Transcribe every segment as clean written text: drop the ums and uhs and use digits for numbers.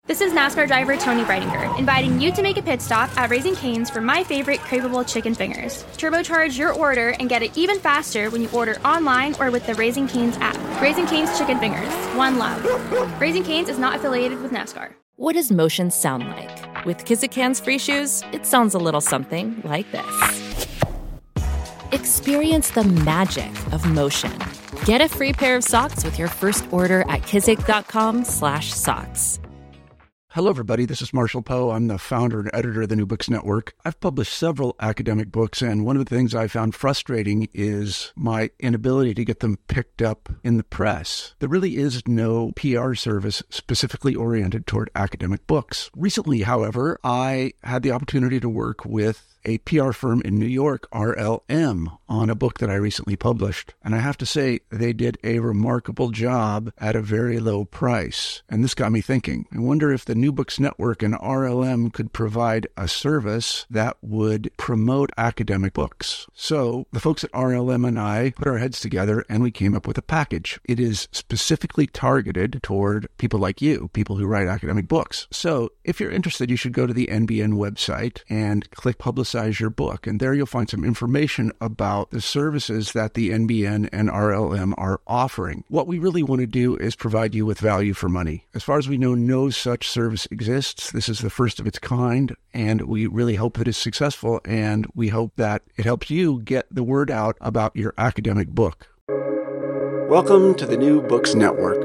This is NASCAR driver Tony Breidinger, inviting you to make a pit stop at Raising Cane's for my favorite craveable chicken fingers. Turbocharge your order and get it even faster when you order online or with the Raising Cane's app. Raising Cane's Chicken Fingers. One love. Raising Cane's is not affiliated with NASCAR. What does motion sound like? With Kizikans free shoes, it sounds a little something like this. Experience the magic of motion. Get a free pair of socks with your first order at kizik.com/socks. Hello, everybody. This is Marshall Poe. I'm the founder and editor of the New Books Network. I've published several academic books, and one of the things I found frustrating is my inability to get them picked up in the press. There really is no PR service specifically oriented toward academic books. Recently, however, I had the opportunity to work with a PR firm in New York, RLM, on a book that I recently published. And I have to say, they did a remarkable job at a very low price. And this got me thinking. I wonder if the New Books Network and RLM could provide a service that would promote academic books. So the folks at RLM and I put our heads together and we came up with a package. It is specifically targeted toward people like you, people who write academic books. So if you're interested, you should go to the NBN website and click Publicize Your Book. And there you'll find some information about the services that the NBN and RLM are offering. What we really want to do is provide you with value for money. As far as we know, no such service exists. This is the first of its kind, and we really hope that it's successful, and we hope that it helps you get the word out about your academic book. Welcome to the New Books Network.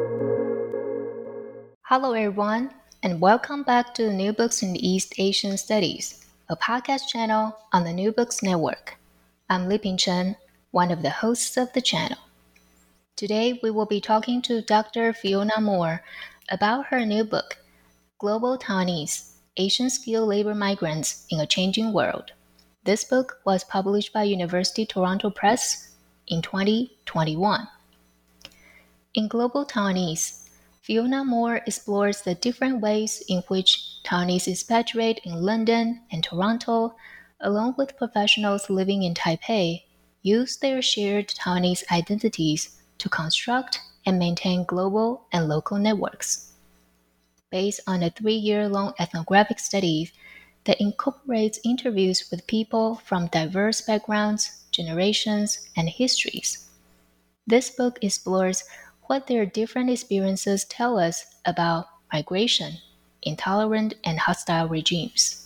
Hello, everyone, and welcome back to the New Books in East Asian Studies, a podcast channel on the New Books Network. I'm Liping Chen, one of the hosts of the channel. Today, we will be talking to Dr. Fiona Moore about her new book, Global Taiwanese, Asian Skilled Labor Migrants in a Changing World. This book was published by University Toronto Press in 2021. In Global Taiwanese, Fiona Moore explores the different ways in which Taiwanese expatriates in London and Toronto, along with professionals living in Taipei, use their shared Taiwanese identities to construct and maintain global and local networks. Based on a 3-year-long ethnographic study that incorporates interviews with people from diverse backgrounds, generations, and histories, this book explores what their different experiences tell us about migration, intolerant and hostile regimes.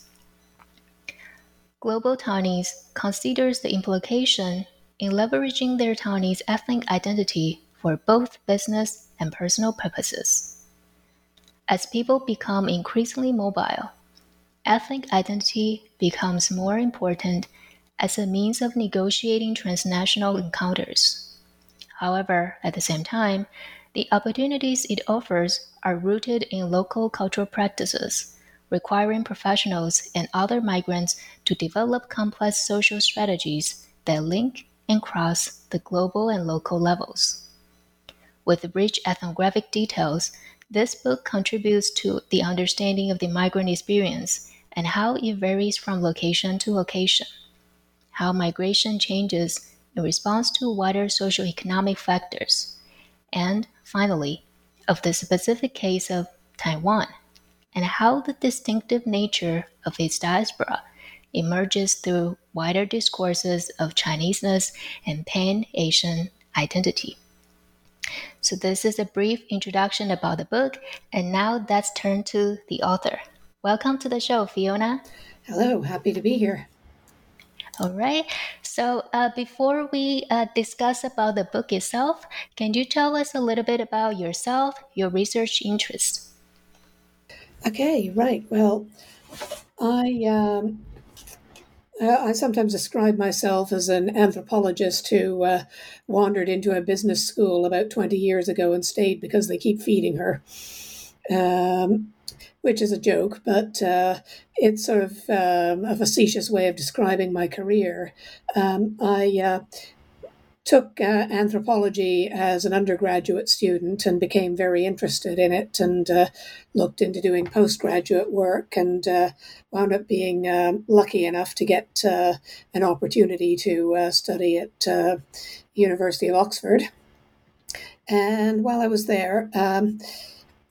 Global Taiwanese considers the implication in leveraging their Taiwanese ethnic identity for both business and personal purposes. As people become increasingly mobile, ethnic identity becomes more important as a means of negotiating transnational encounters. However, at the same time, the opportunities it offers are rooted in local cultural practices, requiring professionals and other migrants to develop complex social strategies that link and cross the global and local levels. With rich ethnographic details, this book contributes to the understanding of the migrant experience and how it varies from location to location, how migration changes in response to wider socioeconomic factors, and finally, of the specific case of Taiwan, and how the distinctive nature of its diaspora emerges through wider discourses of Chineseness and Pan-Asian identity. So this is a brief introduction about the book, and now let's turn to the author. Welcome to the show, Fiona. Hello, happy to be here. All right. So before we discuss about the book itself, can you tell us a little bit about yourself, your research interests? Okay, right. Well, I sometimes describe myself as an anthropologist who wandered into a business school about 20 years ago and stayed because they keep feeding her. Which is a joke, but it's sort of a facetious way of describing my career. I took anthropology as an undergraduate student and became very interested in it and looked into doing postgraduate work and wound up being lucky enough to get an opportunity to study at University of Oxford. And while I was there,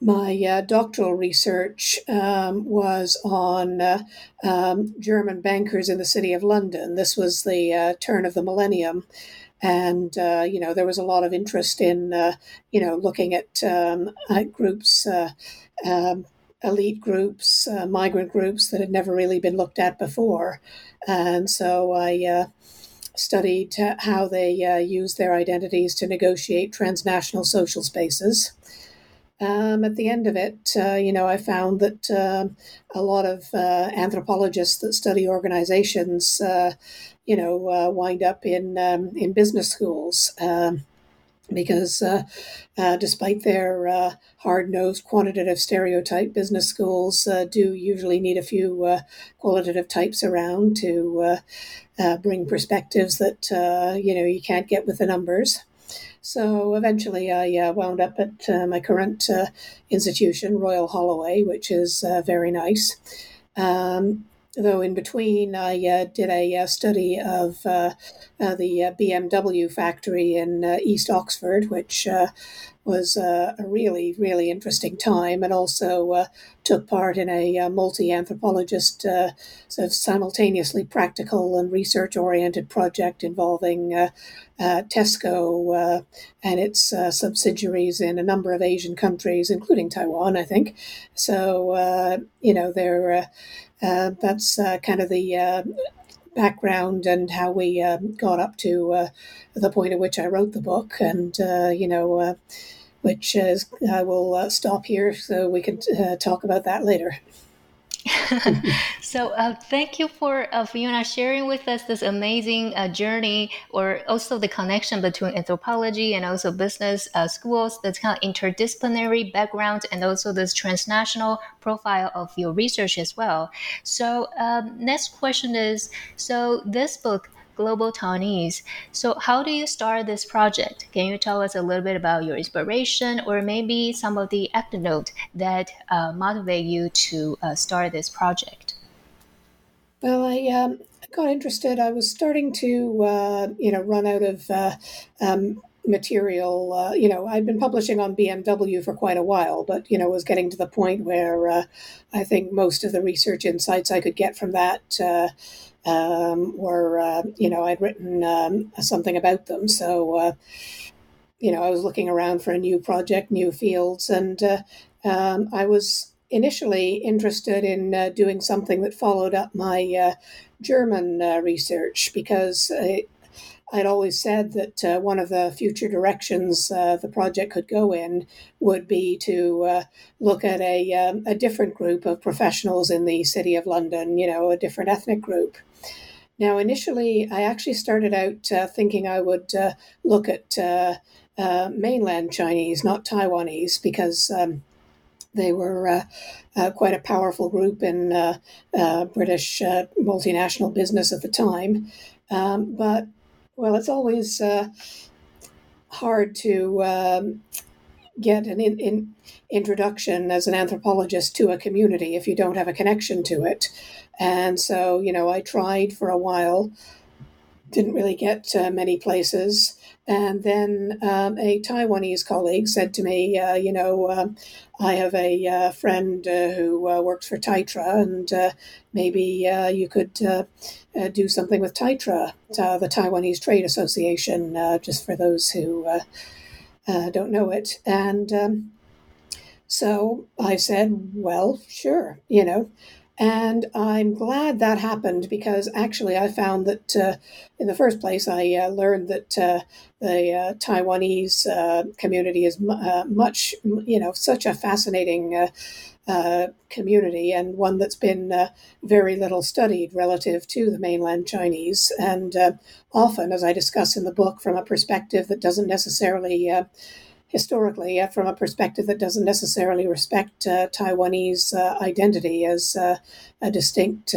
my doctoral research was on German bankers in the City of London. This was the turn of the millennium. And, there was a lot of interest in, looking at groups, elite groups, migrant groups that had never really been looked at before. And so I studied how they used their identities to negotiate transnational social spaces. At the end of it, I found that a lot of anthropologists that study organizations, wind up in business schools. Because despite their hard-nosed quantitative stereotype, business schools do usually need a few qualitative types around to bring perspectives that, you can't get with the numbers. So eventually I wound up at my current institution, Royal Holloway, which is very nice. Though in between, I did a study of the BMW factory in East Oxford, which was a really, really interesting time, and also took part in a multi-anthropologist sort of simultaneously practical and research-oriented project involving Tesco and its subsidiaries in a number of Asian countries, including Taiwan, I think. So, that's kind of the background and how we got up to the point at which I wrote the book, and which is I will stop here so we can talk about that later. So thank you for Fiona sharing with us this amazing journey, or also the connection between anthropology and also business schools, this kind of interdisciplinary background, and also this transnational profile of your research as well. So next question is, so this book, Global Taiwanese. So how do you start this project? Can you tell us a little bit about your inspiration, or maybe some of the anecdote that motivate you to start this project? Well, I got interested. I was starting to, run out of material. I'd been publishing on BMW for quite a while, but, was getting to the point where I think most of the research insights I could get from that were, I'd written something about them. So, I was looking around for a new project, new fields, and I was initially interested in doing something that followed up my German research, because I'd always said that one of the future directions the project could go in would be to look at a different group of professionals in the City of London, a different ethnic group. Now, initially, I actually started out thinking I would look at mainland Chinese, not Taiwanese, because they were quite a powerful group in British multinational business at the time. But, well, it's always hard to get an introduction as an anthropologist to a community if you don't have a connection to it. And so, I tried for a while, didn't really get many places. And then a Taiwanese colleague said to me, I have a friend who works for Taitra, and maybe you could do something with Taitra, the Taiwanese Trade Association, just for those who don't know it. And so I said, well, sure, And I'm glad that happened, because actually I found that in the first place I learned that the Taiwanese community is much, such a fascinating community, and one that's been very little studied relative to the mainland Chinese, and often, as I discuss in the book, from a perspective that doesn't necessarily historically, from a perspective that doesn't necessarily respect Taiwanese identity as a distinct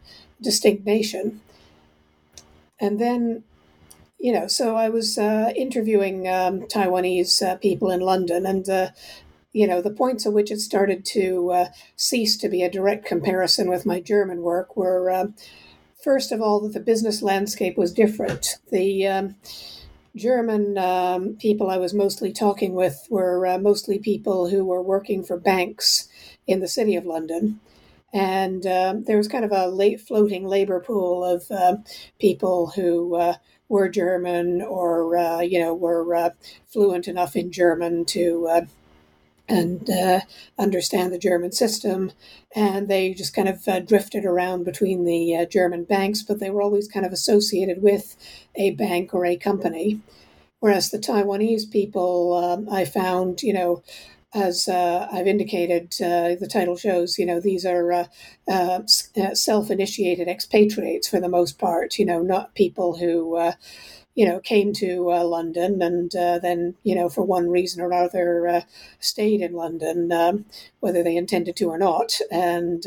nation. And then, so I was interviewing Taiwanese people in London, and the points at which it started to cease to be a direct comparison with my German work were, first of all, that the business landscape was different. German people I was mostly talking with were mostly people who were working for banks in the city of London. And there was kind of a late floating labor pool of people who were German or, were fluent enough in German to and understand the German system. And they just kind of drifted around between the German banks, but they were always kind of associated with a bank or a company. Whereas the Taiwanese people, I found, as I've indicated, the title shows, these are self-initiated expatriates for the most part, not people who came to London and then, for one reason or another, stayed in London, whether they intended to or not. And,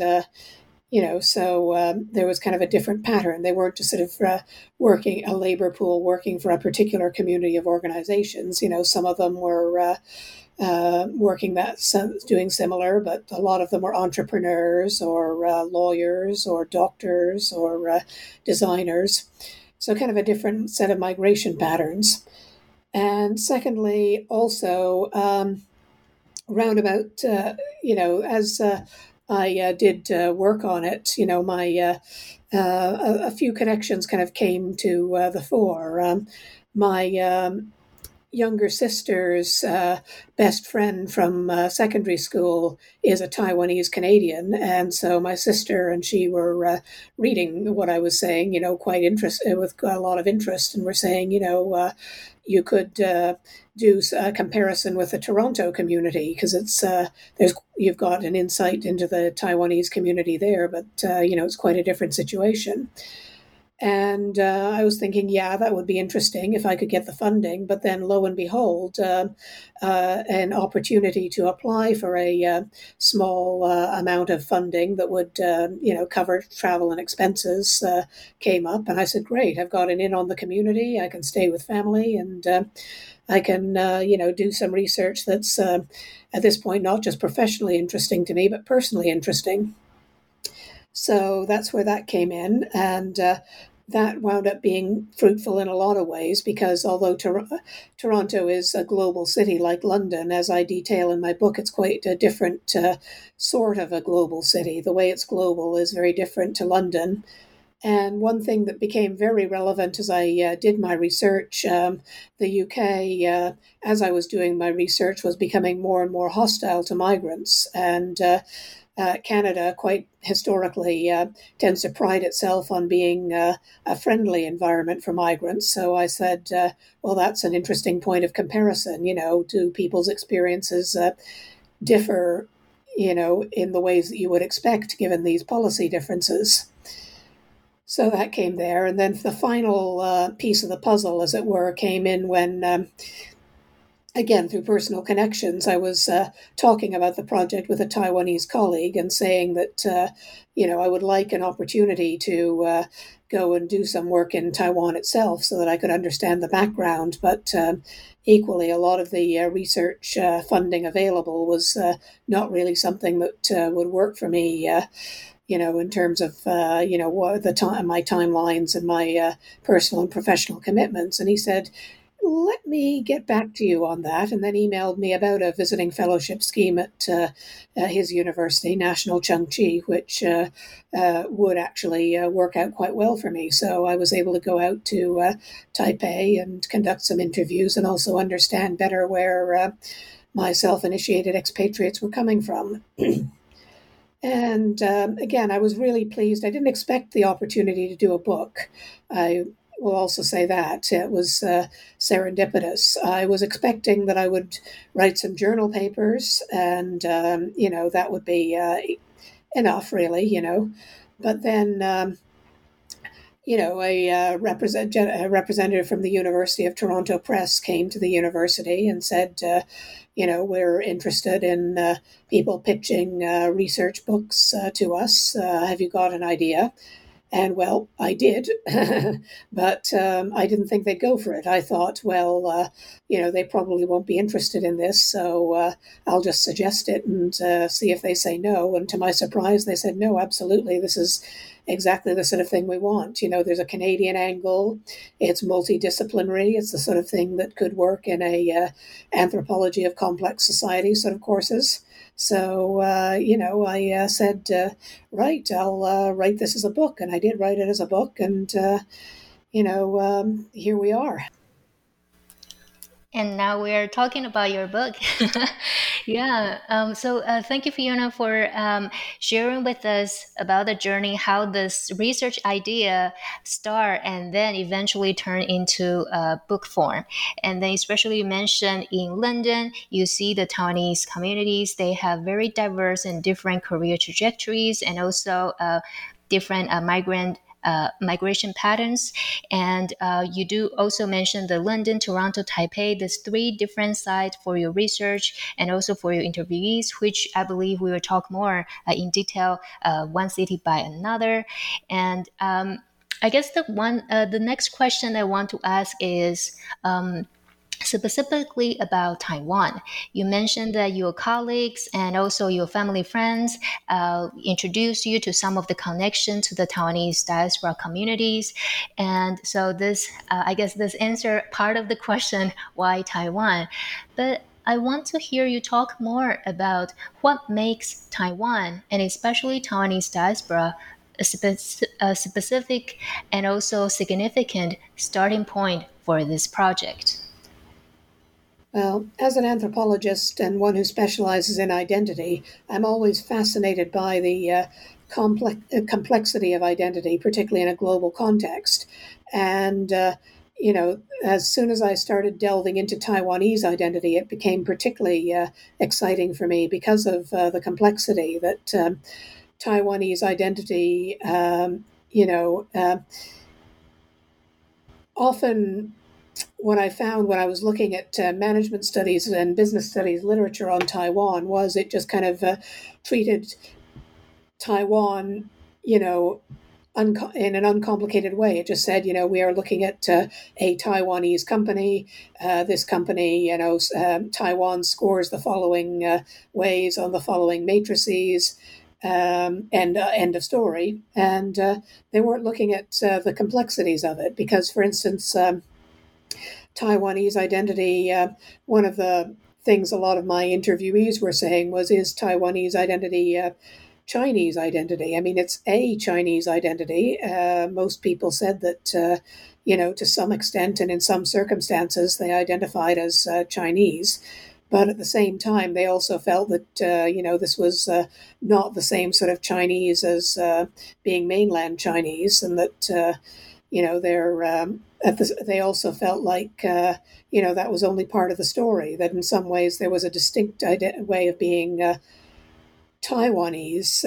so there was kind of a different pattern. They weren't just sort of working a labor pool, working for a particular community of organizations. Some of them were working doing similar, but a lot of them were entrepreneurs or lawyers or doctors or designers. So kind of a different set of migration patterns. And secondly, also, roundabout, as I did work on it, a few connections kind of came to the fore. My younger sister's best friend from secondary school is a Taiwanese Canadian, and so my sister and she were reading what I was saying, quite interested with a lot of interest, and were saying, you could do a comparison with the Toronto community because you've got an insight into the Taiwanese community there, but it's quite a different situation. And I was thinking, yeah, that would be interesting if I could get the funding. But then, lo and behold, an opportunity to apply for a small amount of funding that would, cover travel and expenses came up. And I said, great, I've got an in on the community. I can stay with family and I can, do some research that's at this point not just professionally interesting to me, but personally interesting. So that's where that came in, and that wound up being fruitful in a lot of ways because although Toronto is a global city like London, as I detail in my book, it's quite a different sort of a global city. The way it's global is very different to London. And one thing that became very relevant as I did my research, the UK, as I was doing my research, was becoming more and more hostile to migrants. And Canada, quite historically, tends to pride itself on being a friendly environment for migrants. So I said, well, that's an interesting point of comparison. Do people's experiences differ, in the ways that you would expect given these policy differences? So that came there. And then the final piece of the puzzle, as it were, came in when again, through personal connections, I was talking about the project with a Taiwanese colleague and saying that, I would like an opportunity to go and do some work in Taiwan itself so that I could understand the background. But equally, a lot of the research funding available was not really something that would work for me. In terms of, what my timelines and my personal and professional commitments. And he said, let me get back to you on that, and then emailed me about a visiting fellowship scheme at his university, National Chung Chi, which would actually work out quite well for me. So I was able to go out to Taipei and conduct some interviews and also understand better where my self-initiated expatriates were coming from. And again, I was really pleased. I didn't expect the opportunity to do a book. I will also say that it was serendipitous. I was expecting that I would write some journal papers and, that would be enough, really, But then, a representative from the University of Toronto Press came to the university and said, we're interested in people pitching research books to us. Have you got an idea? And well, I did, but I didn't think they'd go for it. I thought, well, they probably won't be interested in this, so I'll just suggest it and see if they say no. And to my surprise, they said, no, absolutely. This is exactly the sort of thing we want. There's a Canadian angle. It's multidisciplinary. It's the sort of thing that could work in a anthropology of complex society sort of courses. So, I said, right, I'll write this as a book. And I did write it as a book. And, here we are. And now we're talking about your book. Yeah. So thank you, Fiona, for sharing with us about the journey, how this research idea start and then eventually turn into book form. And then especially you mentioned in London, you see the Taiwanese communities, they have very diverse and different career trajectories and also different migration patterns. And you do also mention the London, Toronto, Taipei, there's 3 different sites for your research and also for your interviewees, which I believe we will talk more in detail, one city by another. And I guess the next question I want to ask is, specifically about Taiwan. You mentioned that your colleagues and also your family friends introduced you to some of the connections to the Taiwanese diaspora communities. And so this, I guess this answer part of the question, why Taiwan? But I want to hear you talk more about what makes Taiwan and especially Taiwanese diaspora a specific and also significant starting point for this project. Well, as an anthropologist and one who specializes in identity, I'm always fascinated by the complexity of identity, particularly in a global context. And, as soon as I started delving into Taiwanese identity, it became particularly exciting for me because of the complexity that Taiwanese identity, often what I found when I was looking at management studies and business studies literature on Taiwan was it just kind of treated Taiwan, in an uncomplicated way. It just said, we are looking at a Taiwanese company. This company, Taiwan scores the following ways on the following matrices. And end of story. And they weren't looking at the complexities of it because, for instance, Taiwanese identity, one of the things a lot of my interviewees were saying was, is Taiwanese identity Chinese identity? I mean, it's a Chinese identity. Most people said that, to some extent and in some circumstances, they identified as Chinese. But at the same time, they also felt that, this was not the same sort of Chinese as being mainland Chinese, and that, they also felt like, that was only part of the story, that in some ways there was a distinct way of being Taiwanese,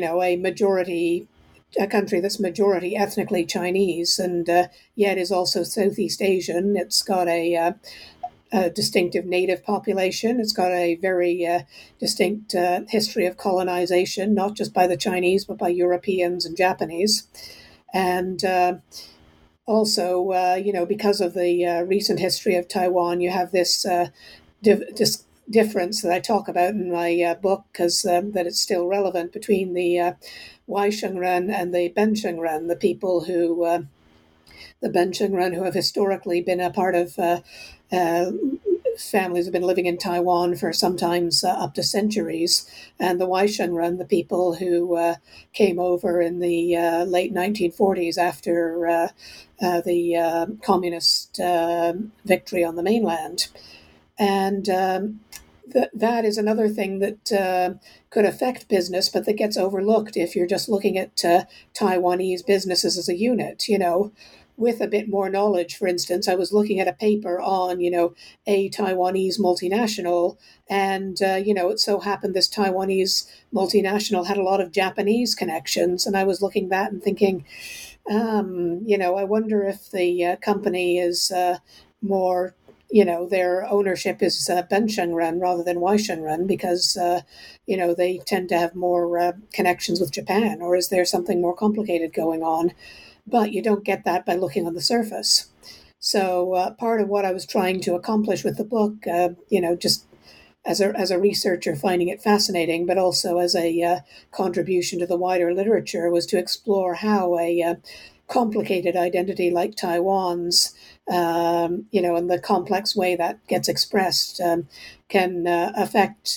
a country that's majority ethnically Chinese, and yet is also Southeast Asian. It's got a distinctive native population. It's got a very distinct history of colonization, not just by the Chinese, but by Europeans and Japanese. And also, because of the recent history of Taiwan, you have this difference that I talk about in my book, because that it's still relevant between the Waishengren and the Benshengren, the people who, the Benshengren who have historically been a part of families have been living in Taiwan for sometimes up to centuries, and the Waishengren, the people who came over in the late 1940s after the communist victory on the mainland. And that is another thing that could affect business, but that gets overlooked if you're just looking at Taiwanese businesses as a unit, with a bit more knowledge. For instance, I was looking at a paper on, a Taiwanese multinational, and, it so happened this Taiwanese multinational had a lot of Japanese connections, and I was looking at that and thinking, I wonder if the company is more their ownership is Benshengren rather than Weishengren because, they tend to have more connections with Japan, or is there something more complicated going on? But you don't get that by looking on the surface. So part of what I was trying to accomplish with the book, just as a researcher finding it fascinating, but also as a contribution to the wider literature, was to explore how a complicated identity like Taiwan's, and the complex way that gets expressed can affect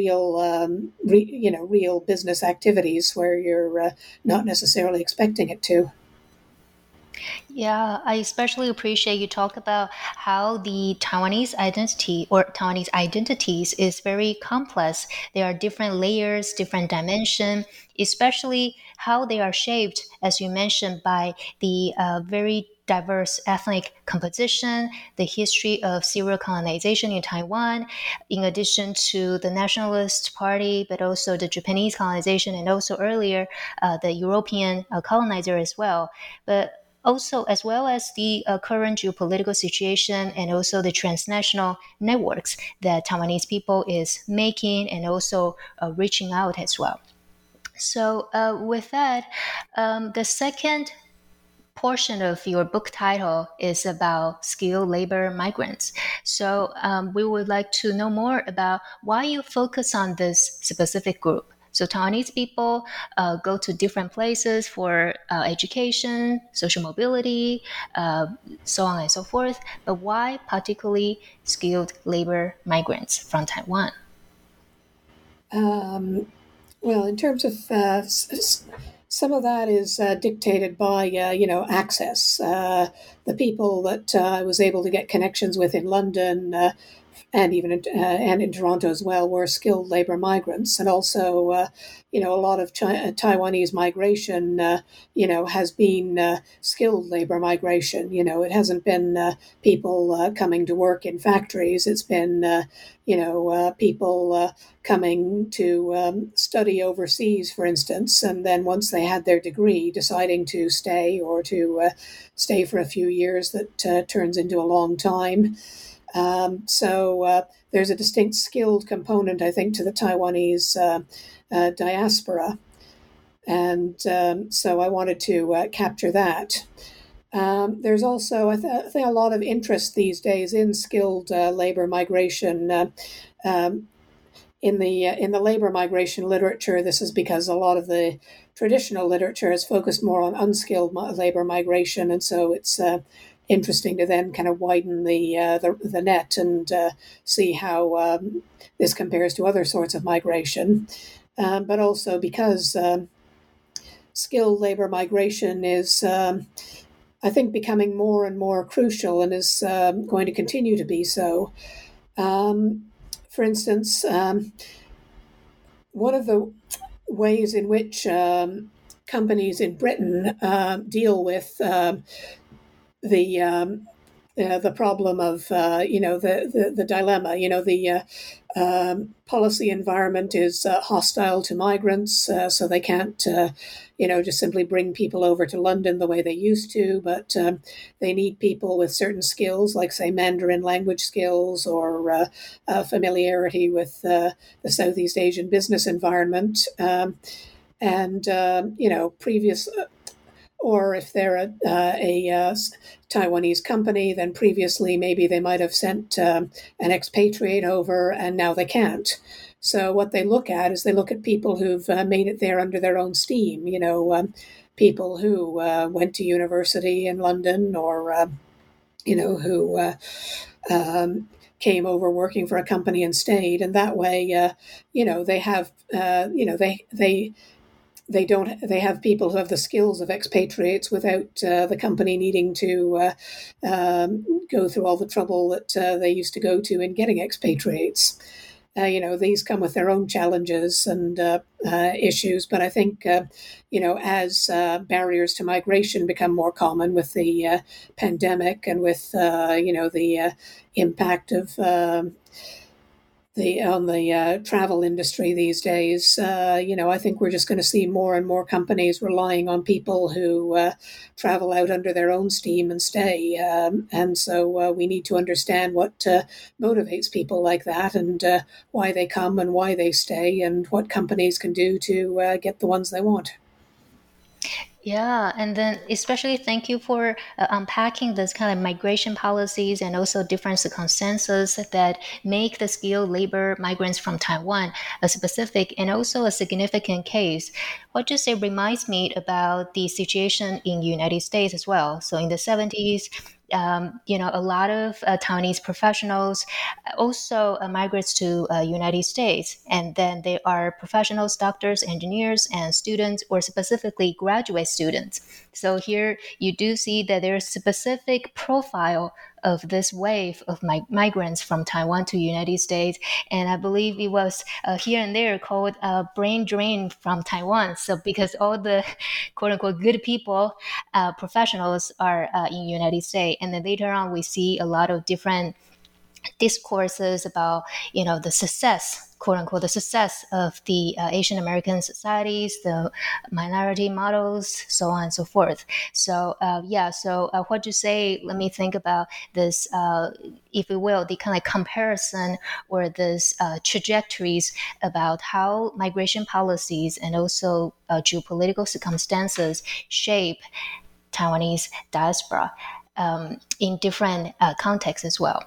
real business activities where you're not necessarily expecting it to. Yeah, I especially appreciate you talk about how the Taiwanese identity or Taiwanese identities is very complex. There are different layers, different dimension, especially how they are shaped, as you mentioned, by the very diverse ethnic composition, the history of serial colonization in Taiwan, in addition to the Nationalist Party, but also the Japanese colonization, and also earlier the European colonizer as well. But also as well as the current geopolitical situation and also the transnational networks that Taiwanese people is making and also reaching out as well. So with that, the second portion of your book title is about skilled labor migrants. So we would like to know more about why you focus on this specific group. So Taiwanese people go to different places for education, social mobility, so on and so forth. But why particularly skilled labor migrants from Taiwan? Well, in terms of some of that is dictated by access. The people that I was able to get connections with in London and even and in Toronto as well were skilled labor migrants, and also a lot of Taiwanese migration has been skilled labor migration. It hasn't been people coming to work in factories. It's been people coming to study overseas, for instance, and then once they had their degree, deciding to stay or to stay for a few years that turns into a long time. So there's a distinct skilled component, I think, to the Taiwanese diaspora. And so I wanted to capture that. There's also, I think, a lot of interest these days in skilled labor migration. In the labor migration literature, this is because a lot of the traditional literature is focused more on unskilled labor migration, and so it's interesting to then kind of widen the net and see how this compares to other sorts of migration. But also because skilled labor migration is, I think, becoming more and more crucial and is going to continue to be so. For instance, one of the ways in which companies in Britain deal with the problem of the dilemma. The policy environment is hostile to migrants, so they can't just simply bring people over to London the way they used to, but they need people with certain skills, like say Mandarin language skills or familiarity with the Southeast Asian business environment, and previous. Or if they're a Taiwanese company, then previously maybe they might have sent an expatriate over, and now they can't. So what they look at is they look at people who've made it there under their own steam. People who went to university in London, or who came over working for a company and stayed, and that way, they have, they have people who have the skills of expatriates without the company needing to go through all the trouble that they used to go to in getting expatriates. These come with their own challenges and issues, but I think, as barriers to migration become more common with the pandemic and with, the impact of the travel industry these days. I think we're just going to see more and more companies relying on people who travel out under their own steam and stay. And so we need to understand what motivates people like that, and why they come and why they stay, and what companies can do to get the ones they want. Yeah, and then especially thank you for unpacking this kind of migration policies and also different circumstances that make the skilled labor migrants from Taiwan a specific and also a significant case. What you say reminds me about the situation in the United States as well. So in the 70s, a lot of Taiwanese professionals also migrates to United States, and then they are professionals, doctors, engineers, and students, or specifically graduate students. So here you do see that there's a specific profile of this wave of migrants from Taiwan to United States, and I believe it was here and there called brain drain from Taiwan. So because all the quote unquote good people, professionals are in United States, and then later on we see a lot of different discourses about the success, quote unquote, the success of the Asian American societies, the minority models, so on and so forth. So what you say, let me think about this, if you will, the kind of comparison or this trajectories about how migration policies and also geopolitical circumstances shape Taiwanese diaspora in different contexts as well.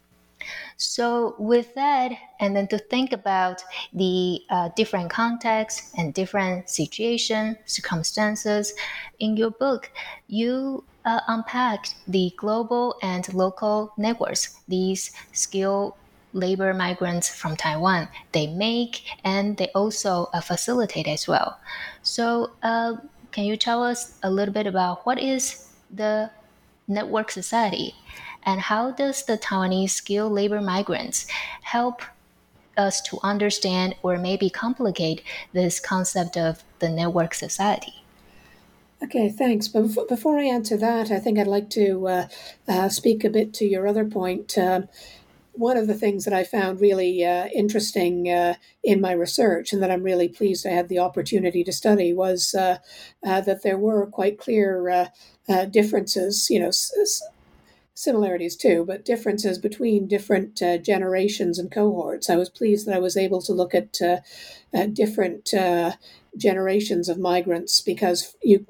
So with that, and then to think about the different contexts and different circumstances, in your book, you unpacked the global and local networks these skilled labor migrants from Taiwan they make, and they also facilitate as well. So can you tell us a little bit about what is the network society? And how does the Taiwanese skilled labor migrants help us to understand or maybe complicate this concept of the network society? Okay, thanks. But before I answer that, I think I'd like to speak a bit to your other point. One of the things that I found really interesting in my research, and that I'm really pleased I had the opportunity to study, was that there were quite clear differences, similarities too, but differences between different generations and cohorts. I was pleased that I was able to look at different generations of migrants, because you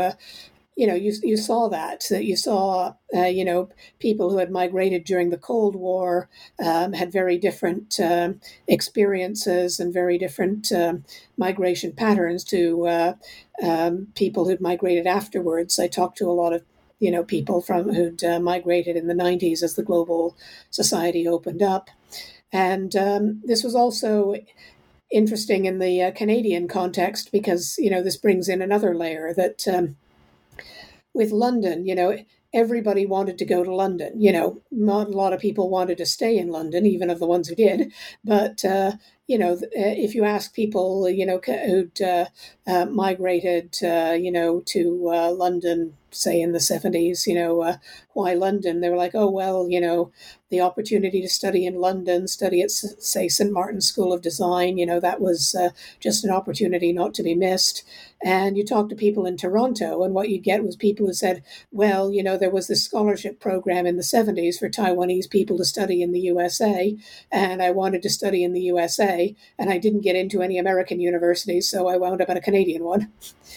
saw that you saw people who had migrated during the Cold War had very different experiences and very different migration patterns to people who'd migrated afterwards. I talked to a lot of people who'd migrated in the 90s as the global society opened up. And this was also interesting in the Canadian context, because, this brings in another layer that with London, everybody wanted to go to London. Not a lot of people wanted to stay in London, even of the ones who did. But, if you ask people, who'd migrated, to London, say in the 70s, why London? They were like, oh, well, the opportunity to study in London, study at, say, St. Martin's School of Design, that was just an opportunity not to be missed. And you talk to people in Toronto, and what you get was people who said, well, there was this scholarship program in the 70s for Taiwanese people to study in the USA, and I wanted to study in the USA, and I didn't get into any American universities, so I wound up at a Canadian one.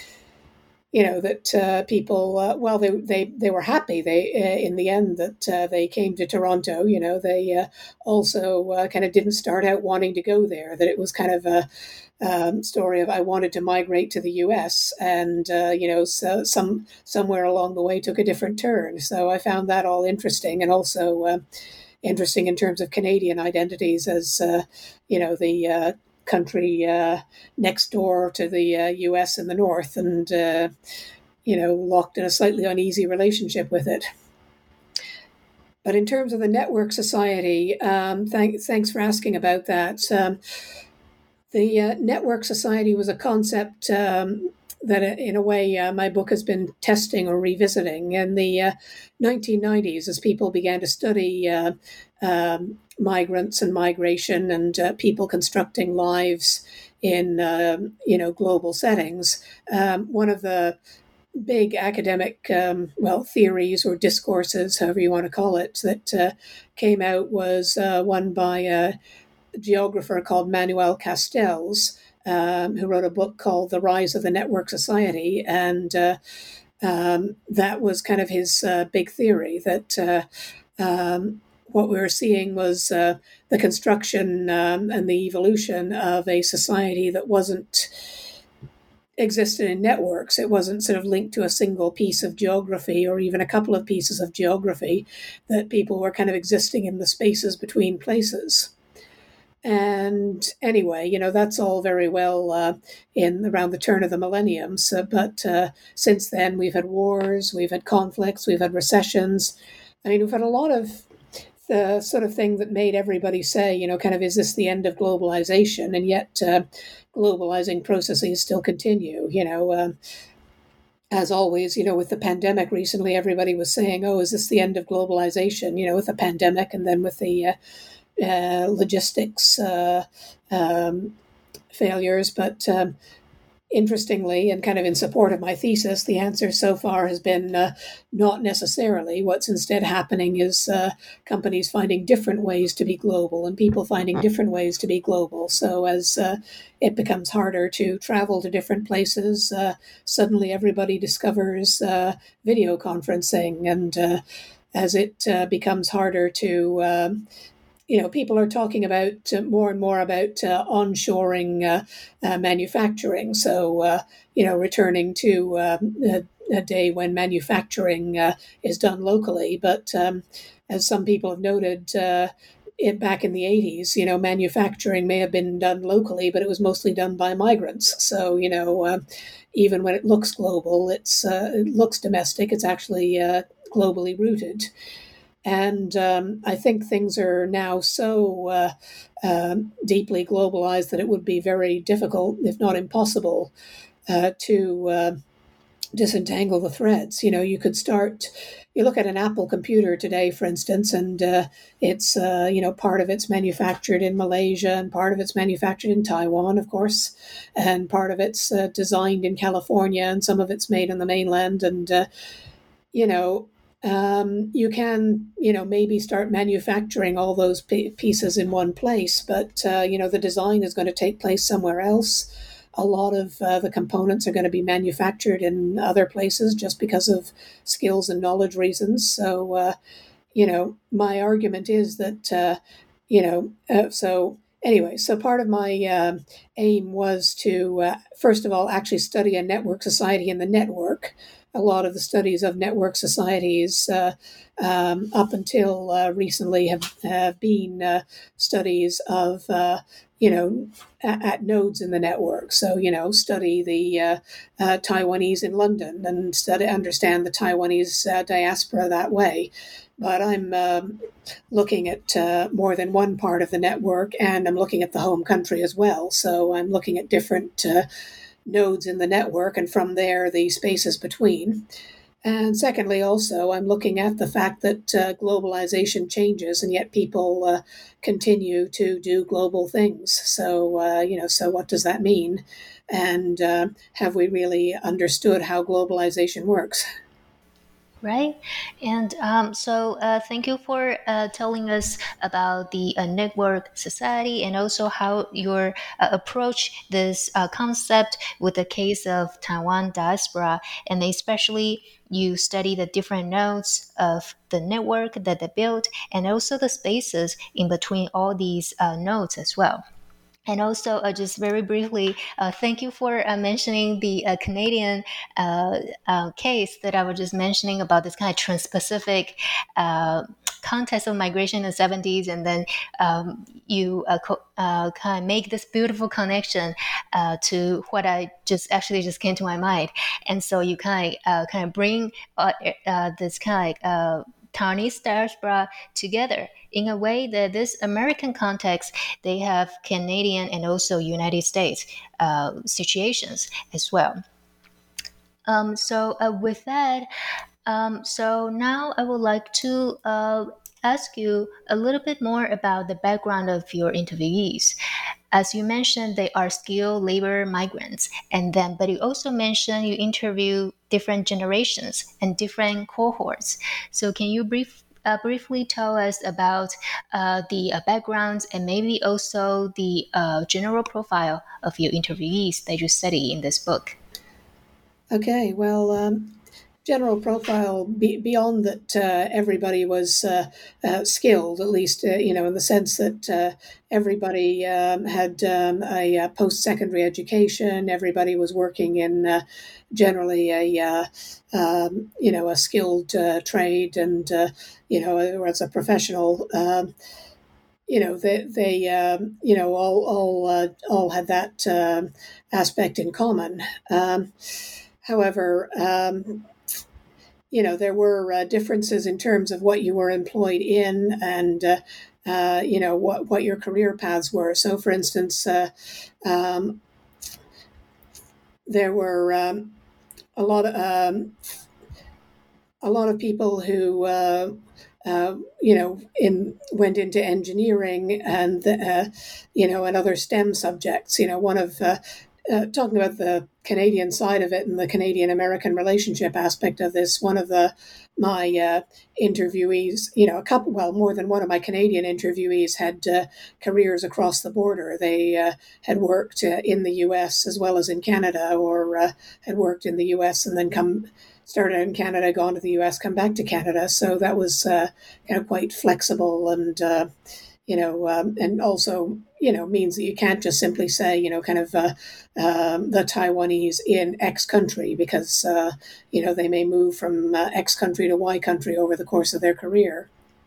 That people, they were happy. They in the end that they came to Toronto. They also kind of didn't start out wanting to go there. That it was kind of a story of I wanted to migrate to the U.S. and so somewhere along the way took a different turn. So I found that all interesting, and also interesting in terms of Canadian identities as the country next door to the U.S. in the north, and locked in a slightly uneasy relationship with it. But in terms of the network society, thanks for asking about that. The network society was a concept that, in a way, my book has been testing or revisiting. In the 1990s, as people began to study migrants and migration and people constructing lives in global settings. One of the big academic theories or discourses, however you want to call it, that came out was one by a geographer called Manuel Castells, who wrote a book called The Rise of the Network Society, and that was kind of his big theory, that what we were seeing was the construction and the evolution of a society that wasn't existed in networks. It wasn't sort of linked to a single piece of geography or even a couple of pieces of geography, that people were kind of existing in the spaces between places. And anyway, that's all very well in around the turn of the millennium. But since then, we've had wars, we've had conflicts, we've had recessions. I mean, we've had a lot of the sort of thing that made everybody say, kind of, is this the end of globalization? And yet globalizing processes still continue, as always, with the pandemic recently, everybody was saying, oh, is this the end of globalization, with the pandemic, and then with the logistics failures. But interestingly, and kind of in support of my thesis, the answer so far has been not necessarily. What's instead happening is companies finding different ways to be global and people finding different ways to be global. So as it becomes harder to travel to different places, suddenly everybody discovers video conferencing. And as it becomes harder to people are talking about more and more about onshoring manufacturing. So, returning to a day when manufacturing is done locally. But as some people have noted, back in the 80s, manufacturing may have been done locally, but it was mostly done by migrants. So, even when it looks global, it looks domestic. It's actually globally rooted. And I think things are now so deeply globalized that it would be very difficult, if not impossible, to disentangle the threads. You could you look at an Apple computer today, for instance, and it's, part of it's manufactured in Malaysia and part of it's manufactured in Taiwan, of course, and part of it's designed in California and some of it's made on the mainland. And, you can, maybe start manufacturing all those pieces in one place, but, the design is going to take place somewhere else. A lot of the components are going to be manufactured in other places just because of skills and knowledge reasons. So, my argument is that, so part of my aim was to, first of all, actually study a network society in the network. A lot of the studies of network societies up until recently have been studies of, at nodes in the network. So, study the Taiwanese in London and understand the Taiwanese diaspora that way. But I'm looking at more than one part of the network, and I'm looking at the home country as well. So I'm looking at different nodes in the network, and from there, the spaces between. And secondly, also, I'm looking at the fact that globalization changes, and yet people continue to do global things. So, so what does that mean? And have we really understood how globalization works? Right. And so thank you for telling us about the network society and also how you approach this concept with the case of Taiwan diaspora. And especially you study the different nodes of the network that they built and also the spaces in between all these nodes as well. And also, just very briefly, thank you for mentioning the Canadian case that I was just mentioning about this kind of trans-Pacific context of migration in the 70s. And then you kind of make this beautiful connection to what I just came to my mind. And so you kind of bring this kind of Taiwanese diaspora together in a way that this American context, they have Canadian and also United States situations as well. So with that, so now I would like to ask you a little bit more about the background of your interviewees. As you mentioned, they are skilled labor migrants, but you also mentioned you interview different generations and different cohorts. So can you briefly tell us about the backgrounds and maybe also the general profile of your interviewees that you study in this book? Okay, well, general profile beyond that, everybody was skilled, at least in the sense that everybody had a post-secondary education. Everybody was working in generally a skilled trade, and or as a professional. They all had that aspect in common. However, there were differences in terms of what you were employed in, and what your career paths were. So, for instance, there were a lot of people who went into engineering and and other STEM subjects. One of talking about the Canadian side of it and the Canadian-American relationship aspect of this, one of my interviewees, more than one of my Canadian interviewees had careers across the border. They had worked in the U.S. as well as in Canada, or had worked in the U.S. and then started in Canada, gone to the U.S., come back to Canada. So that was quite flexible, and and also means that you can't just simply say the Taiwanese in X country, because they may move from X country to Y country over the course of their career.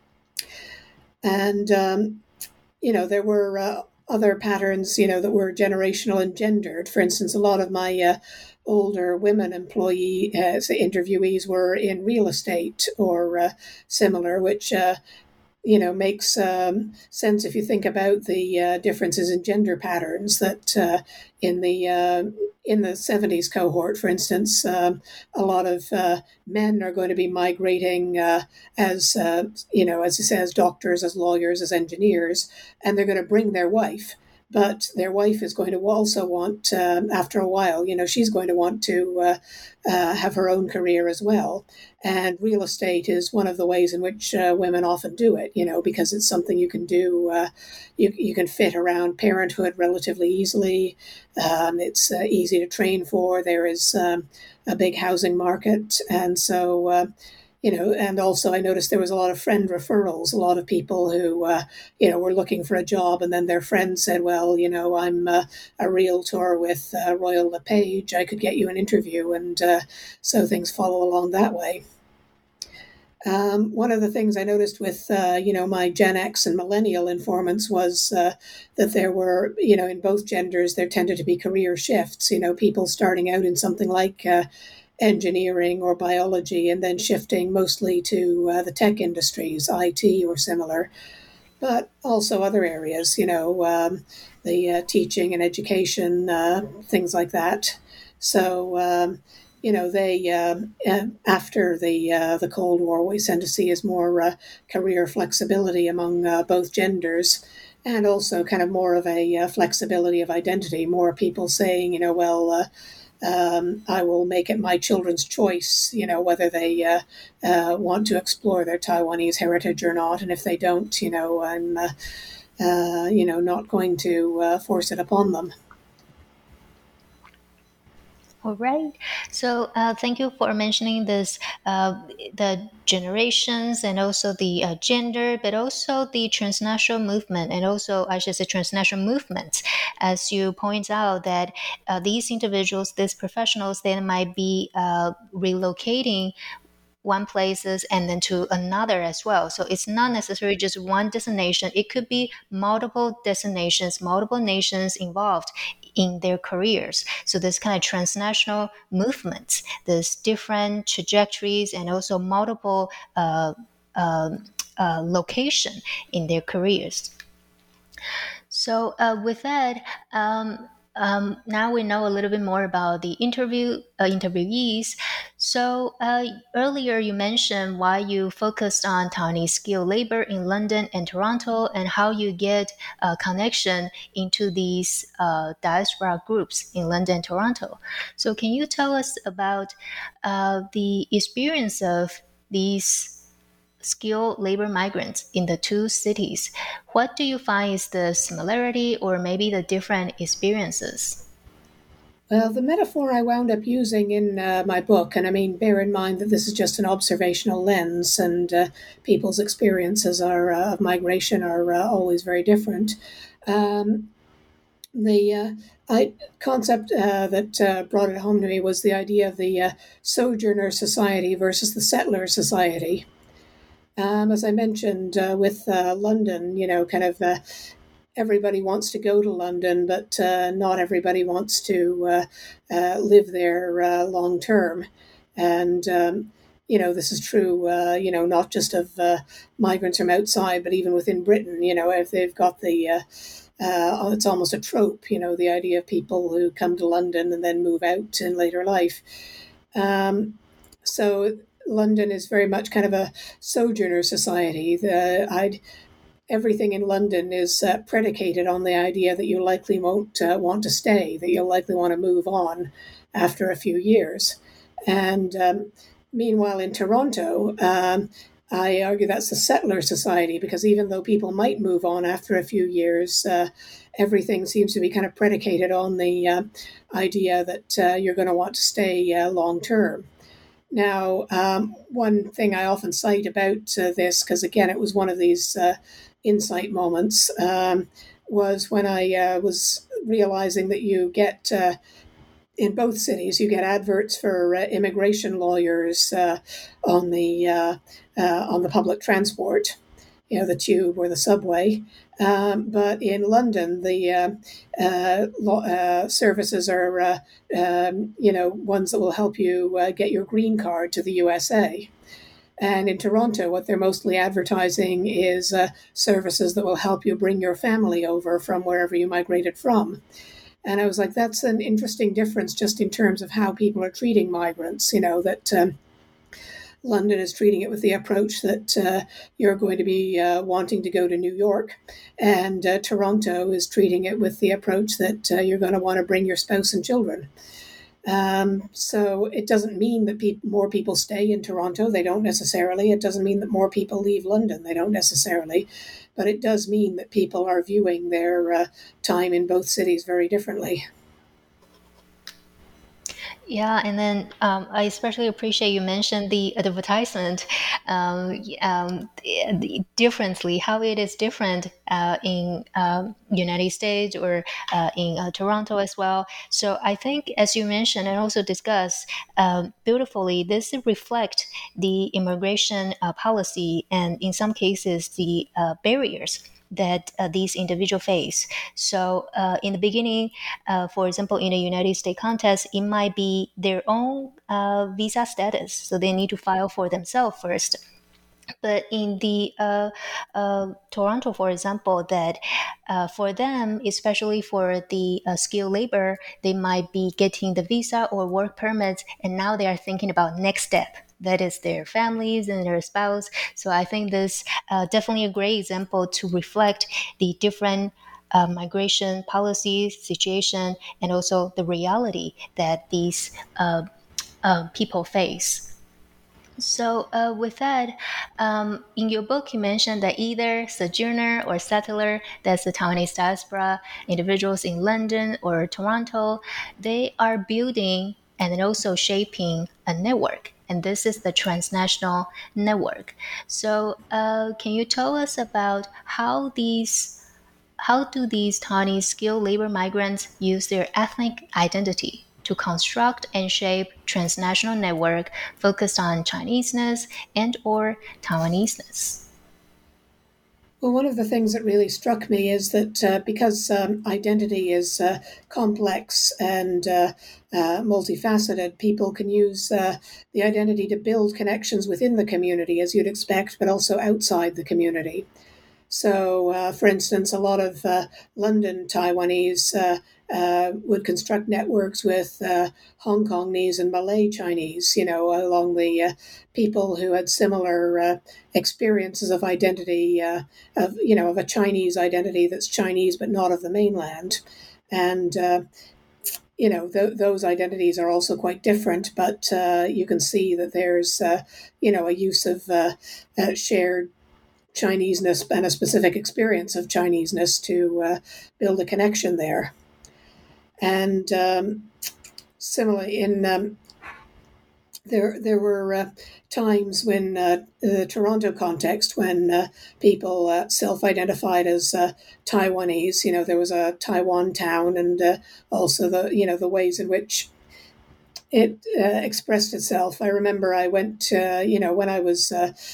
And there were other patterns that were generational and gendered. For instance, a lot of my older women interviewees were in real estate or similar, which makes sense if you think about the differences in gender patterns. That in the 70s cohort, for instance, a lot of men are going to be migrating as you say, as doctors, as lawyers, as engineers, and they're going to bring their wife. But their wife is going to also want, after a while, she's going to want to have her own career as well. And real estate is one of the ways in which women often do it, because it's something you can do. You can fit around parenthood relatively easily. It's easy to train for. There is a big housing market. And so and also I noticed there was a lot of friend referrals, a lot of people who, were looking for a job, and then their friends said, well, I'm a realtor with Royal LePage, I could get you an interview, and so things follow along that way. One of the things I noticed with, my Gen X and millennial informants was that there were, in both genders, there tended to be career shifts, people starting out in something like engineering or biology, and then shifting mostly to the tech industries, IT or similar, but also other areas, the teaching and education, things like that. So, they after the Cold War, we tend to see as more career flexibility among both genders, and also kind of more of a flexibility of identity. More people saying, I will make it my children's choice, whether they want to explore their Taiwanese heritage or not. And if they don't, I'm, not going to force it upon them. All right. So thank you for mentioning this, the generations and also the gender, but also the transnational movement, and also, I should say, transnational movements. As you point out that these individuals, these professionals, they might be relocating one places and then to another as well. So it's not necessarily just one destination. It could be multiple destinations, multiple nations involved in their careers. So this kind of transnational movements, there's different trajectories and also multiple location in their careers. So with that, now we know a little bit more about the interviewees. So earlier you mentioned why you focused on Taiwanese skilled labor in London and Toronto, and how you get a connection into these diaspora groups in London and Toronto. So can you tell us about the experience of these skilled labor migrants in the two cities? What do you find is the similarity or maybe the different experiences? Well, the metaphor I wound up using in my book, and I mean, bear in mind that this is just an observational lens, and people's experiences of migration are always very different. Um, the concept that brought it home to me was the idea of the sojourner society versus the settler society. As I mentioned with London, kind of everybody wants to go to London, but not everybody wants to live there long term. And, this is true, not just of migrants from outside, but even within Britain, if they've got it's almost a trope, the idea of people who come to London and then move out in later life. So London is very much kind of a sojourner society. Everything in London is predicated on the idea that you likely won't want to stay, that you'll likely want to move on after a few years. And meanwhile, in Toronto, I argue that's the settler society, because even though people might move on after a few years, everything seems to be kind of predicated on the idea that you're going to want to stay long term. Now, one thing I often cite about this, because again, it was one of these insight moments, was when I was realizing that you get, in both cities, you get adverts for immigration lawyers on the public transport, the tube or the subway. But in London, the services are, ones that will help you get your green card to the USA. And in Toronto, what they're mostly advertising is services that will help you bring your family over from wherever you migrated from. And I was like, that's an interesting difference just in terms of how people are treating migrants, that London is treating it with the approach that you're going to be wanting to go to New York, and Toronto is treating it with the approach that you're going to want to bring your spouse and children. So it doesn't mean that more people stay in Toronto. They don't necessarily. It doesn't mean that more people leave London. They don't necessarily. But it does mean that people are viewing their time in both cities very differently. Yeah, and then I especially appreciate you mentioned the advertisement differently, how it is different in United States or in Toronto as well. So I think, as you mentioned and also discussed beautifully, this reflects the immigration policy and in some cases the barriers that these individuals face. So in the beginning, for example, in the United States context, it might be their own visa status. So they need to file for themselves first. But in the Toronto, for example, that for them, especially for the skilled labor, they might be getting the visa or work permits, and now they are thinking about next step. That is their families and their spouse. So I think this definitely a great example to reflect the different migration policy situation and also the reality that these people face. So with that, in your book, you mentioned that either sojourner or settler, that's the Taiwanese diaspora, individuals in London or Toronto, they are building and then also shaping a network. And this is the transnational network. So can you tell us about how do these Taiwanese skilled labor migrants use their ethnic identity to construct and shape transnational network focused on Chineseness and or Taiwaneseness? Well, one of the things that really struck me is that because identity is complex and multifaceted, people can use the identity to build connections within the community, as you'd expect, but also outside the community. So, for instance, a lot of London Taiwanese would construct networks with Hong Kongese and Malay Chinese, along the people who had similar experiences of identity, of a Chinese identity that's Chinese but not of the mainland. And those identities are also quite different, but you can see that there's, a use of shared Chineseness and a specific experience of Chineseness to build a connection there. And similarly, there were times when the Toronto context when people self-identified as Taiwanese. There was a Taiwan town, and also the ways in which it expressed itself. I remember I went when I was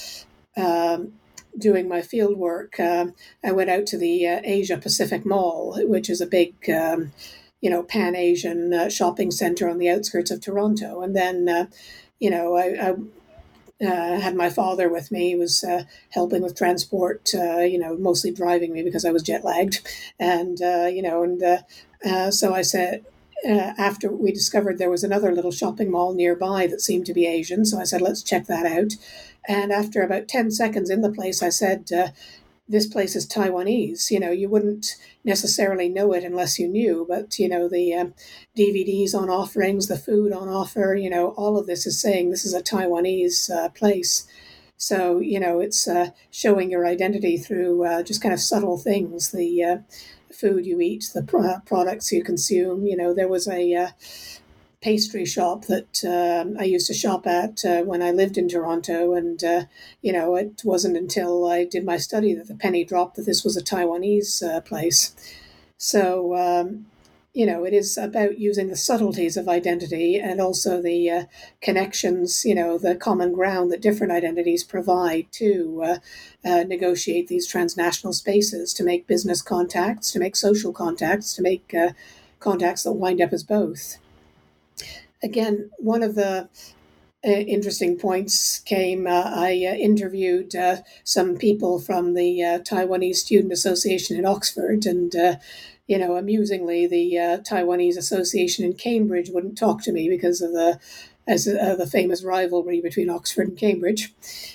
doing my field work, I went out to the Asia Pacific Mall, which is a big Pan-Asian shopping center on the outskirts of Toronto. And then, I had my father with me. He was helping with transport, mostly driving me because I was jet lagged. And, so I said, after we discovered there was another little shopping mall nearby that seemed to be Asian. So I said, let's check that out. And after about 10 seconds in the place, I said, this place is Taiwanese. You wouldn't necessarily know it unless you knew, but, the DVDs on offerings, the food on offer, all of this is saying this is a Taiwanese place. So, it's showing your identity through just kind of subtle things, the food you eat, the products you consume. There was a pastry shop that I used to shop at when I lived in Toronto. And, it wasn't until I did my study that the penny dropped that this was a Taiwanese place. So, it is about using the subtleties of identity and also the connections, the common ground that different identities provide to negotiate these transnational spaces, to make business contacts, to make social contacts, to make contacts that wind up as both. Again, one of the interesting points came, I interviewed some people from the Taiwanese Student Association in Oxford, and, amusingly, the Taiwanese Association in Cambridge wouldn't talk to me because of the famous rivalry between Oxford and Cambridge.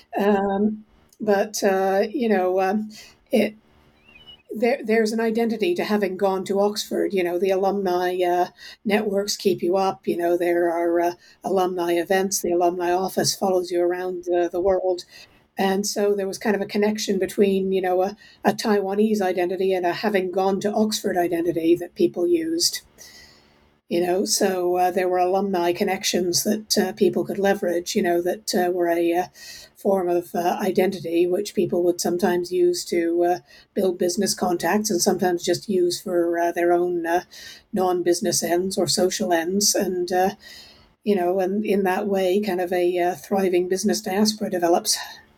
There's an identity to having gone to Oxford. The alumni networks keep you up. There are alumni events. The alumni office follows you around the world. And so there was kind of a connection between, a Taiwanese identity and a having gone to Oxford identity that people used. So there were alumni connections that people could leverage, that were a form of identity, which people would sometimes use to build business contacts and sometimes just use for their own non-business ends or social ends. And, and in that way, kind of a thriving business diaspora develops.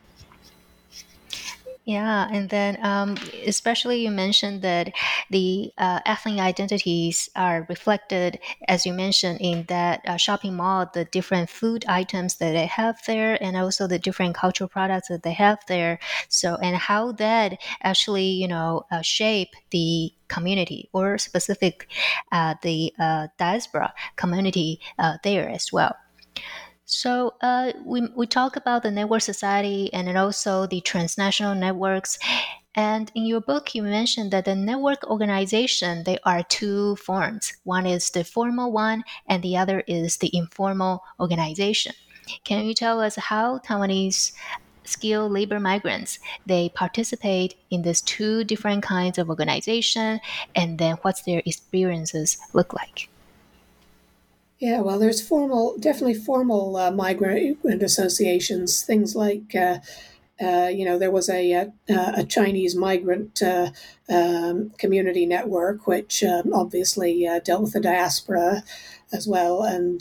Yeah, and then especially you mentioned that the ethnic identities are reflected, as you mentioned, in that shopping mall, the different food items that they have there, and also the different cultural products that they have there. So, and how that actually, shape the community or specific the diaspora community there as well. So we talk about the network society and then also the transnational networks. And in your book, you mentioned that the network organization, there are two forms. One is the formal one, and the other is the informal organization. Can you tell us how Taiwanese skilled labor migrants, they participate in these two different kinds of organization, and then what's their experiences look like? Yeah, well, there's definitely formal migrant associations. Things like, there was a Chinese migrant community network, which obviously dealt with the diaspora as well, and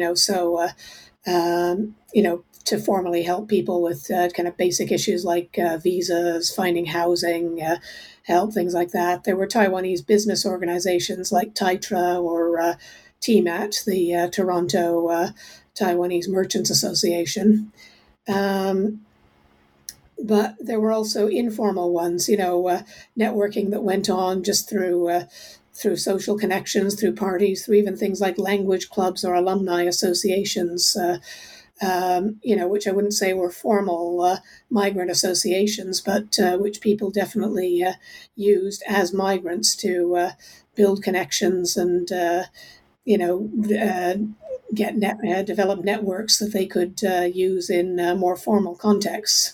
to formally help people with kind of basic issues like visas, finding housing, help, things like that. There were Taiwanese business organizations like TAITRA or TMAT, the Toronto Taiwanese Merchants Association. but there were also informal ones, networking that went on just through social connections, through parties, through even things like language clubs or alumni associations, which I wouldn't say were formal migrant associations, but which people definitely used as migrants to build connections and, develop networks that they could use in more formal contexts.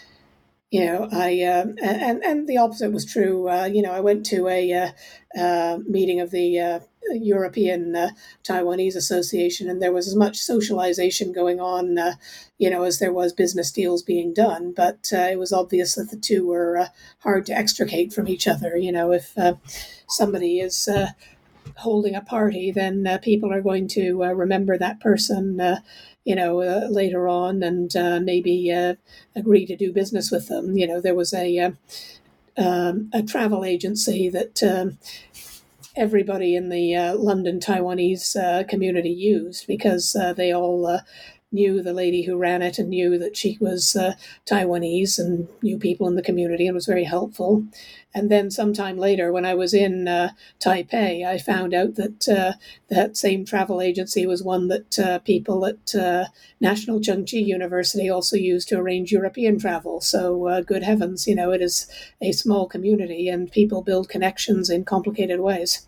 And the opposite was true. I went to a meeting of the European Taiwanese Association, and there was as much socialization going on, as there was business deals being done. But it was obvious that the two were hard to extricate from each other. If somebody is holding a party, then people are going to remember that person, later on, and maybe agree to do business with them. There was a travel agency that everybody in the London Taiwanese community used because they all knew the lady who ran it and knew that she was Taiwanese and knew people in the community and was very helpful. And then sometime later, when I was in Taipei, I found out that that same travel agency was one that people at National Chengchi University also used to arrange European travel. So good heavens, it is a small community and people build connections in complicated ways.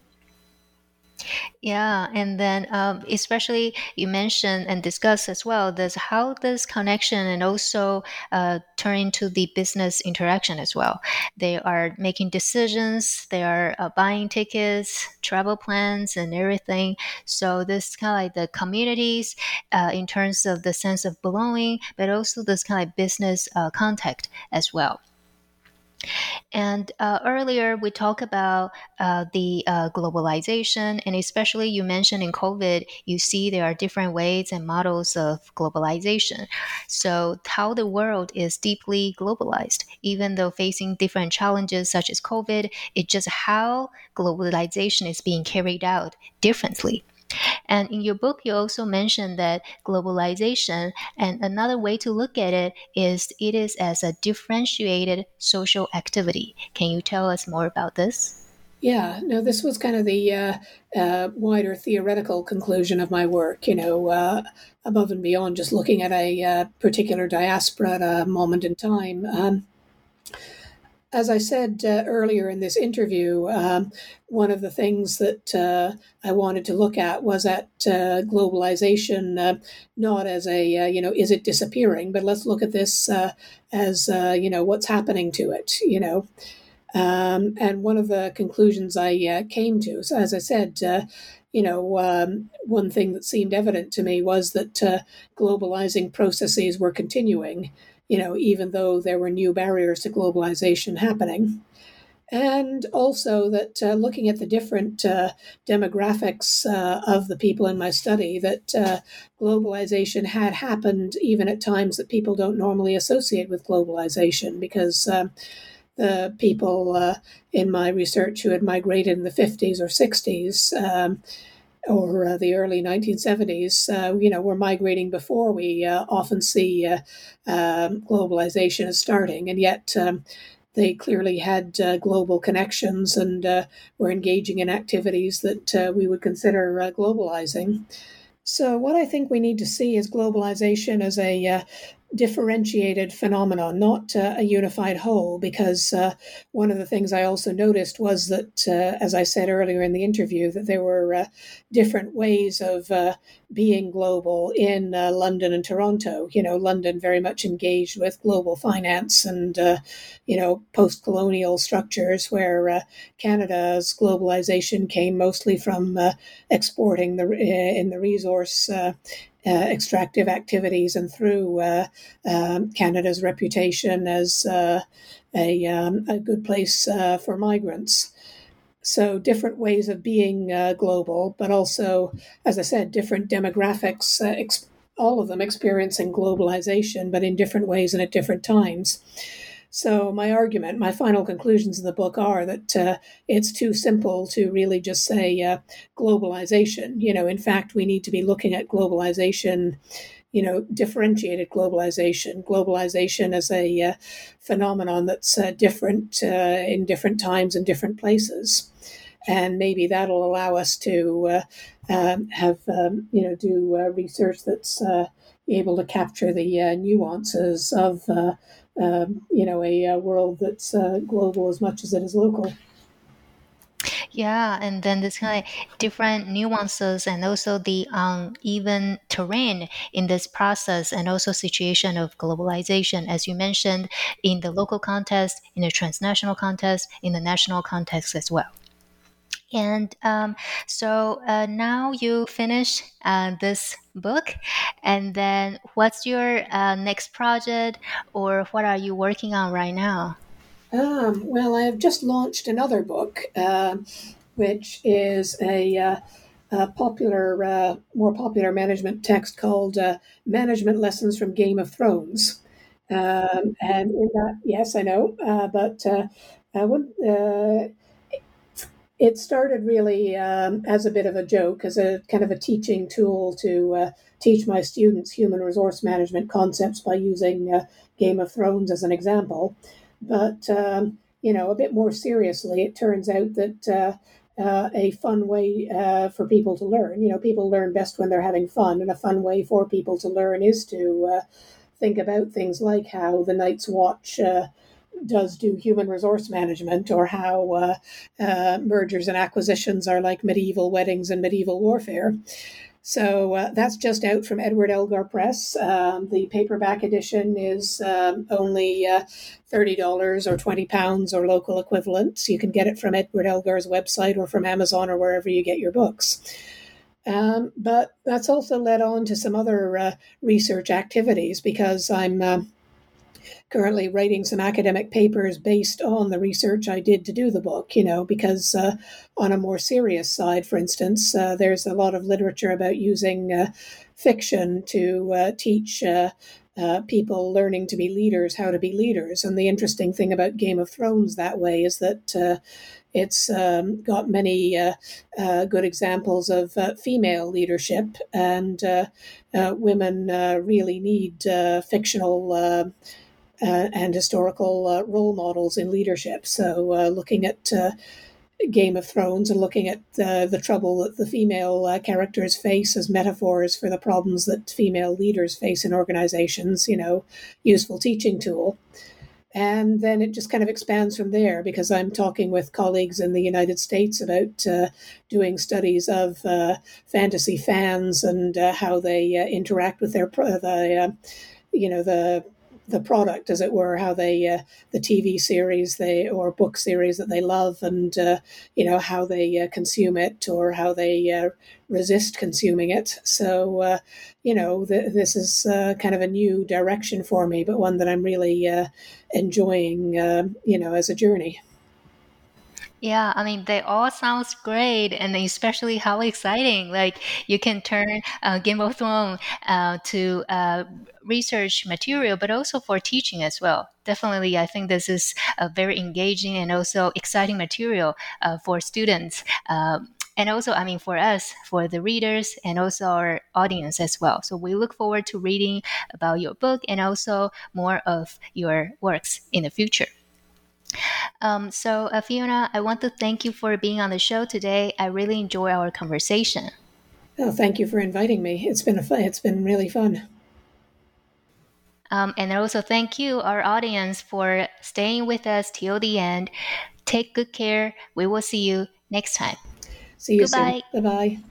Yeah, and then especially you mentioned and discussed as well this how this connection and also turn into the business interaction as well. They are making decisions, they are buying tickets, travel plans, and everything. So this kind of like the communities in terms of the sense of belonging, but also this kind of business contact as well. And earlier we talked about the globalization, and especially you mentioned in COVID, you see there are different ways and models of globalization. So how the world is deeply globalized, even though facing different challenges such as COVID, it's just how globalization is being carried out differently. And in your book, you also mentioned that globalization, and another way to look at it is as a differentiated social activity. Can you tell us more about this? Yeah, no, this was kind of the wider theoretical conclusion of my work, above and beyond just looking at a particular diaspora at a moment in time. As I said earlier in this interview, one of the things that I wanted to look at was at globalization, not as a, is it disappearing, but let's look at this as, what's happening to it, and one of the conclusions I came to, so as I said, one thing that seemed evident to me was that globalizing processes were continuing, even though there were new barriers to globalization happening. And also that looking at the different demographics of the people in my study, that globalization had happened even at times that people don't normally associate with globalization, because the people in my research who had migrated in the 50s or 60s, or the early 1970s, were migrating before we often see globalization as starting. And yet they clearly had global connections and were engaging in activities that we would consider globalizing. So what I think we need to see is globalization as a differentiated phenomenon, not a unified whole, because one of the things I also noticed was that, as I said earlier in the interview, that there were different ways of being global in London and Toronto. London very much engaged with global finance and, post-colonial structures, where Canada's globalization came mostly from exporting in the resource extractive activities and through Canada's reputation as a good place for migrants. So different ways of being global, but also, as I said, different demographics, all of them experiencing globalization, but in different ways and at different times. So my final conclusions of the book are that it's too simple to really just say globalization. In fact, we need to be looking at globalization, differentiated globalization as a phenomenon that's different in different times and different places. And maybe that'll allow us to have, do research that's able to capture the nuances of, a world that's global as much as it is local. Yeah, and then this kind of different nuances and also the uneven terrain in this process and also situation of globalization, as you mentioned, in the local context, in the transnational context, in the national context as well. And so now you finish this book, and then what's your next project, or what are you working on right now? Well, I have just launched another book, which is more popular management text called "Management Lessons from Game of Thrones." And in that, yes, I know, but it started really as a bit of a joke, as a kind of a teaching tool to teach my students human resource management concepts by using Game of Thrones as an example. But, a bit more seriously, it turns out that a fun way for people to learn, people learn best when they're having fun, and a fun way for people to learn is to think about things like how the Night's Watch does do human resource management, or how mergers and acquisitions are like medieval weddings and medieval warfare. So that's just out from Edward Elgar Press. The paperback edition is only $30 or £20 or local equivalents. You can get it from Edward Elgar's website or from Amazon or wherever you get your books. But that's also led on to some other research activities, because I'm currently writing some academic papers based on the research I did to do the book, because on a more serious side, for instance, there's a lot of literature about using fiction to teach people learning to be leaders how to be leaders. And the interesting thing about Game of Thrones that way is that it's got many good examples of female leadership, and women really need fictional and historical role models in leadership. So looking at Game of Thrones and looking at the trouble that the female characters face as metaphors for the problems that female leaders face in organizations, useful teaching tool. And then it just kind of expands from there, because I'm talking with colleagues in the United States about doing studies of fantasy fans and how they interact with the product, as it were, how they the TV series or book series that they love, and how they consume it, or how they resist consuming it. So this is kind of a new direction for me, but one that I'm really enjoying, as a journey. Yeah, I mean, they all sounds great, and especially how exciting! Like you can turn Game of Thrones to research material, but also for teaching as well. Definitely, I think this is a very engaging and also exciting material for students. And also, I mean, for us, for the readers, and also our audience as well. So we look forward to reading about your book and also more of your works in the future. So Fiona, I want to thank you for being on the show today. I really enjoy our conversation. Oh, thank you for inviting me. It's been really fun. And also thank you, our audience, for staying with us till the end. Take good care. We will see you next time. See you Goodbye. soon. Bye-bye.